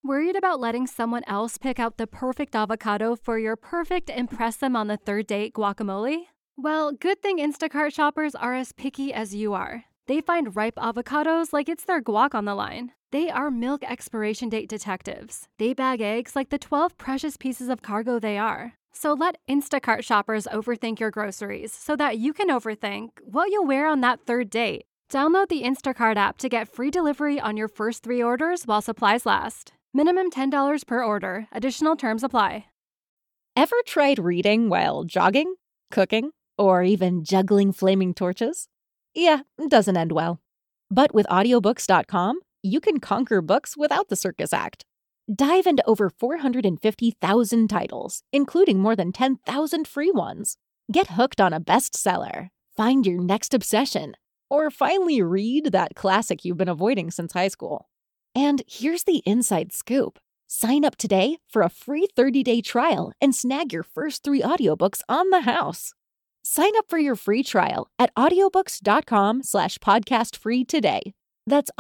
Worried about letting someone else pick out the perfect avocado for your perfect impress them on the third date guacamole? Well, good thing Instacart shoppers are as picky as you are. They find ripe avocados like it's their guac on the line. They are milk expiration date detectives. They bag eggs like the 12 precious pieces of cargo they are. So let Instacart shoppers overthink your groceries so that you can overthink what you'll wear on that third date. Download the Instacart app to get free delivery on your first 3 orders while supplies last. Minimum $10 per order. Additional terms apply. Ever tried reading while jogging, cooking, or even juggling flaming torches? Yeah, it doesn't end well. But with audiobooks.com, you can conquer books without the circus act. Dive into over 450,000 titles, including more than 10,000 free ones. Get hooked on a bestseller, find your next obsession, or finally read that classic you've been avoiding since high school. And here's the inside scoop. Sign up today for a free 30-day trial and snag your first 3 audiobooks on the house. Sign up for your free trial at audiobooks.com/podcastfree today. That's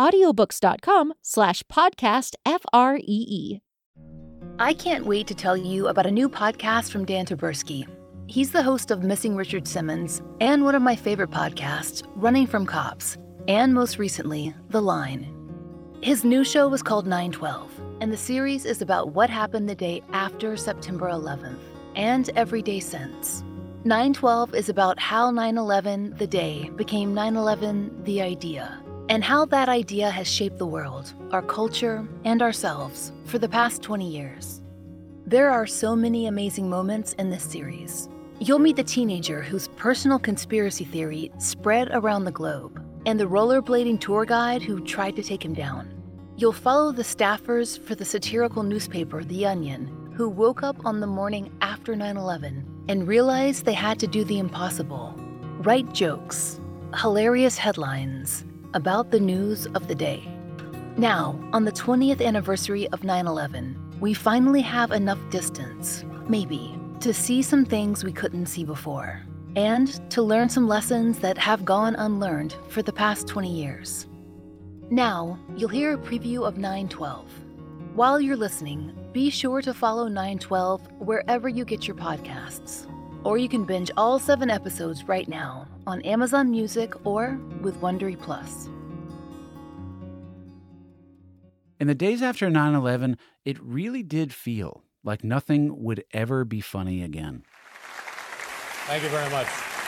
audiobooks.com/podcastfree. I can't wait to tell you about a new podcast from Dan Taberski. He's the host of Missing Richard Simmons and one of my favorite podcasts, Running from Cops, and most recently, The Line. His new show was called 9/12, and the series is about what happened the day after September 11th and every day since. 9/12 is about how 9/11, the day, became 9/11, the idea, and how that idea has shaped the world, our culture, and ourselves for the past 20 years. There are so many amazing moments in this series. You'll meet the teenager whose personal conspiracy theory spread around the globe, and the rollerblading tour guide who tried to take him down. You'll follow the staffers for the satirical newspaper The Onion, who woke up on the morning after 9/11 and realized they had to do the impossible. Write jokes, hilarious headlines about the news of the day. Now, on the 20th anniversary of 9/11, we finally have enough distance, maybe, to see some things we couldn't see before, and to learn some lessons that have gone unlearned for the past 20 years. Now, you'll hear a preview of 9/12. While you're listening, be sure to follow 9/12 wherever you get your podcasts. Or you can binge all 7 episodes right now on Amazon Music or with Wondery Plus. In the days after 9/11, it really did feel like nothing would ever be funny again. Thank you very much.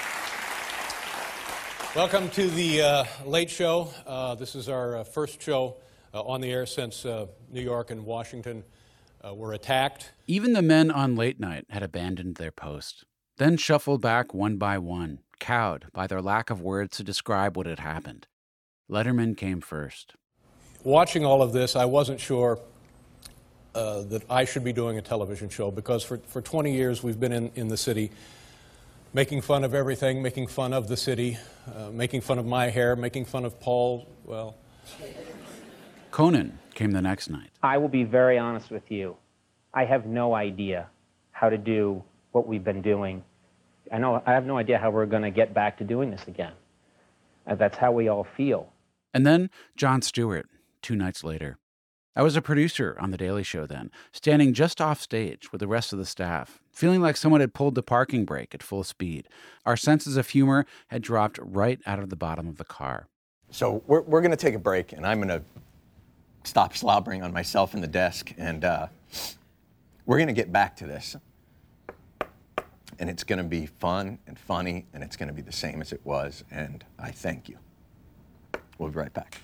Welcome to the Late Show. This is our first show on the air since New York and Washington were attacked. Even the men on late night had abandoned their post, then shuffled back one by one, cowed by their lack of words to describe what had happened. Letterman came first. Watching all of this, I wasn't sure that I should be doing a television show because for 20 years we've been in the city making fun of everything, making fun of the city, making fun of my hair, making fun of Paul, well. Conan came the next night. I will be very honest with you. I have no idea how to do what we've been doing. I have no idea how we're going to get back to doing this again. That's how we all feel. And then Jon Stewart, 2 nights later. I was a producer on The Daily Show then, standing just off stage with the rest of the staff, feeling like someone had pulled the parking brake at full speed. Our senses of humor had dropped right out of the bottom of the car. So we're going to take a break, and I'm going to stop slobbering on myself in the desk, and we're going to get back to this. And it's going to be fun and funny, and it's going to be the same as it was, and I thank you. We'll be right back.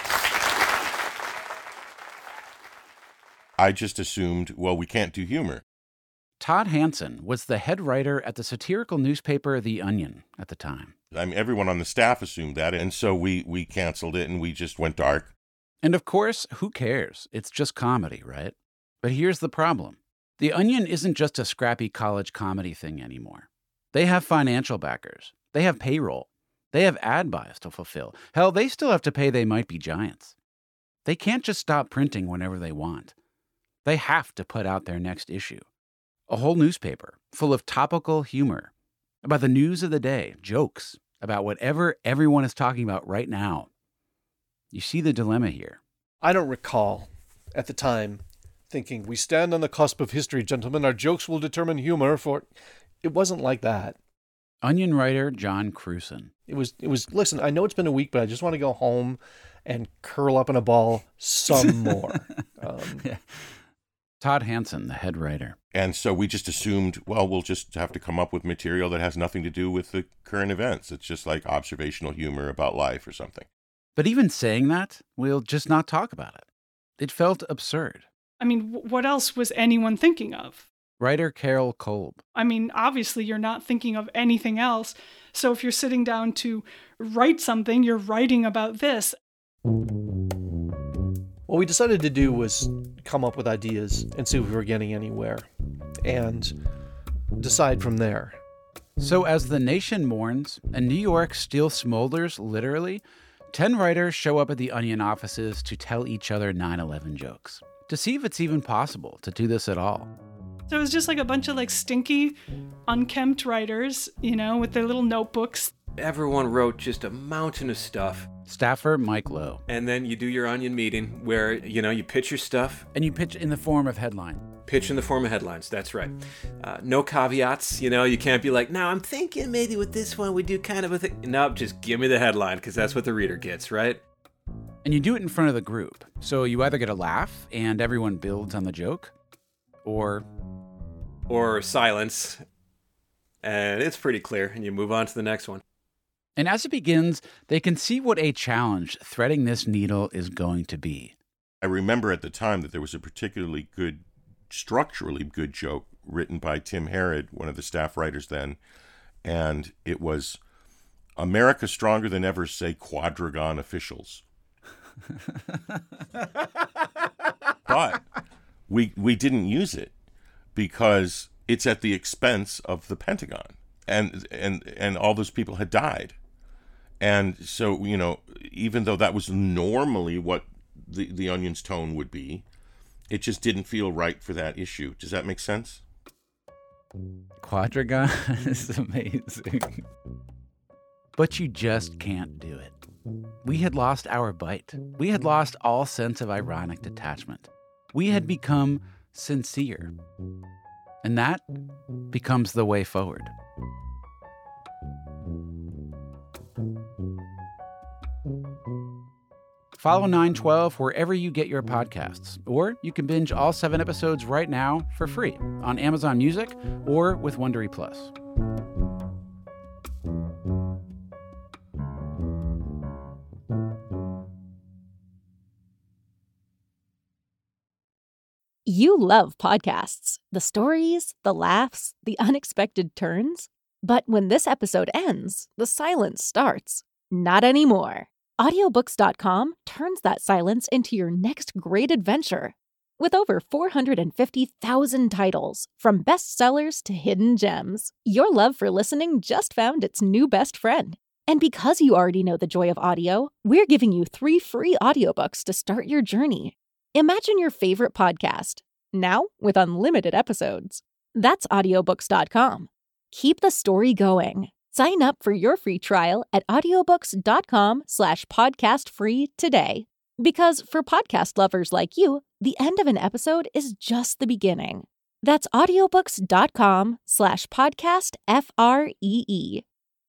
I just assumed, well, we can't do humor. Todd Hanson was the head writer at the satirical newspaper The Onion at the time. I mean, everyone on the staff assumed that, and so we canceled it, and we just went dark. And of course, who cares? It's just comedy, right? But here's the problem. The Onion isn't just a scrappy college comedy thing anymore. They have financial backers. They have payroll. They have ad buys to fulfill. Hell, they still have to pay They Might Be Giants. They can't just stop printing whenever they want. They have to put out their next issue. A whole newspaper full of topical humor about the news of the day, jokes about whatever everyone is talking about right now. You see the dilemma here. I don't recall at the time thinking, we stand on the cusp of history, gentlemen. Our jokes will determine humor for... It wasn't like that. Onion writer John Crewson. It was, listen, I know it's been a week, but I just want to go home and curl up in a ball some more. Yeah. Todd Hanson, the head writer. And so we just assumed, well, we'll just have to come up with material that has nothing to do with the current events. It's just like observational humor about life or something. But even saying that, we'll just not talk about it. It felt absurd. I mean, what else was anyone thinking of? Writer Carol Kolb. I mean, obviously you're not thinking of anything else. So if you're sitting down to write something, you're writing about this. What we decided to do was come up with ideas and see if we were getting anywhere, and decide from there. So as the nation mourns and New York still smolders, literally, 10 writers show up at the Onion offices to tell each other 9/11 jokes, to see if it's even possible to do this at all. So it was just like a bunch of like stinky, unkempt writers, with their little notebooks. Everyone wrote just a mountain of stuff. Staffer Mike Lowe. And then you do your Onion meeting where, you pitch your stuff. And you pitch in the form of headline. Pitch in the form of headlines, that's right. No caveats, you can't be like, now I'm thinking maybe with this one we do kind of a thing. Nope, just give me the headline because that's what the reader gets, right? And you do it in front of the group. So you either get a laugh and everyone builds on the joke, or silence, and it's pretty clear, and you move on to the next one. And as it begins, they can see what a challenge threading this needle is going to be. I remember at the time that there was a particularly good, structurally good joke written by Tim Herod, one of the staff writers then, and it was, America stronger than ever, say Quadragon officials. But we didn't use it because it's at the expense of the Pentagon, and all those people had died. And so, even though that was normally what the Onion's tone would be, it just didn't feel right for that issue. Does that make sense? Quadragon is amazing. But you just can't do it. We had lost our bite. We had lost all sense of ironic detachment. We had become sincere. And that becomes the way forward. Follow 912 wherever you get your podcasts, or you can binge all 7 episodes right now for free on Amazon Music or with Wondery Plus. You love podcasts, the stories, the laughs, the unexpected turns. But when this episode ends, the silence starts. Not anymore. Audiobooks.com turns that silence into your next great adventure. With over 450,000 titles, from bestsellers to hidden gems, your love for listening just found its new best friend. And because you already know the joy of audio, we're giving you 3 free audiobooks to start your journey. Imagine your favorite podcast, now with unlimited episodes. That's audiobooks.com. Keep the story going. Sign up for your free trial at audiobooks.com/podcastfree today. Because for podcast lovers like you, the end of an episode is just the beginning. That's audiobooks.com/podcastfree.